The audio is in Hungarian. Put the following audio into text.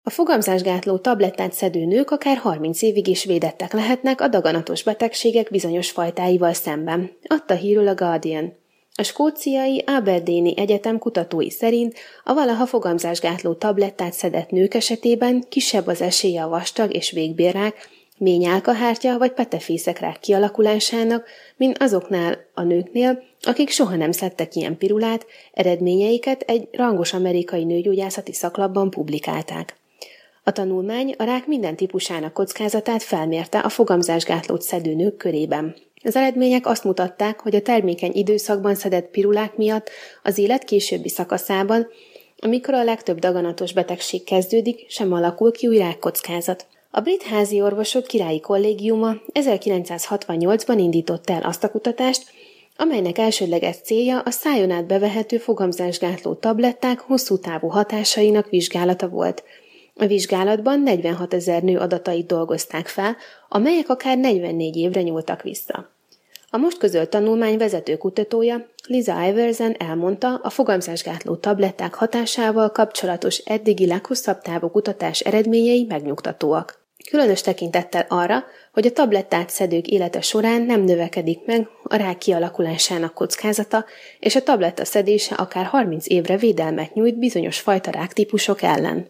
A fogamzásgátló tablettát szedő nők akár 30 évig is védettek lehetnek a daganatos betegségek bizonyos fajtáival szemben, adta hírül a Guardian. A skóciai Aberdeeni Egyetem kutatói szerint a valaha fogamzásgátló tablettát szedett nők esetében kisebb az esélye a vastag és végbélrák, mély nyálkahártya vagy petefészekrák kialakulásának, mint azoknál a nőknél, akik soha nem szedtek ilyen pirulát, eredményeiket egy rangos amerikai nőgyógyászati szaklapban publikálták. A tanulmány a rák minden típusának kockázatát felmérte a fogamzásgátlót szedő nők körében. Az eredmények azt mutatták, hogy a termékeny időszakban szedett pirulák miatt az élet későbbi szakaszában, amikor a legtöbb daganatos betegség kezdődik, sem alakul ki új rákkockázat. A brit házi orvosok királyi kollégiuma 1968-ban indította el azt a kutatást, amelynek elsődleges célja a szájon át bevehető fogamzásgátló tabletták hosszú távú hatásainak vizsgálata volt. A vizsgálatban 46 000 nő adatait dolgozták fel, amelyek akár 44 évre nyúltak vissza. A most közölt tanulmány vezető kutatója, Lisa Iversen elmondta, a fogamzásgátló tabletták hatásával kapcsolatos eddigi leghosszabb távú kutatás eredményei megnyugtatóak. Különös tekintettel arra, hogy a tablettát szedők élete során nem növekedik meg a rák kialakulásának kockázata, és a tabletta szedése akár 30 évre védelmet nyújt bizonyos fajta ráktípusok ellen.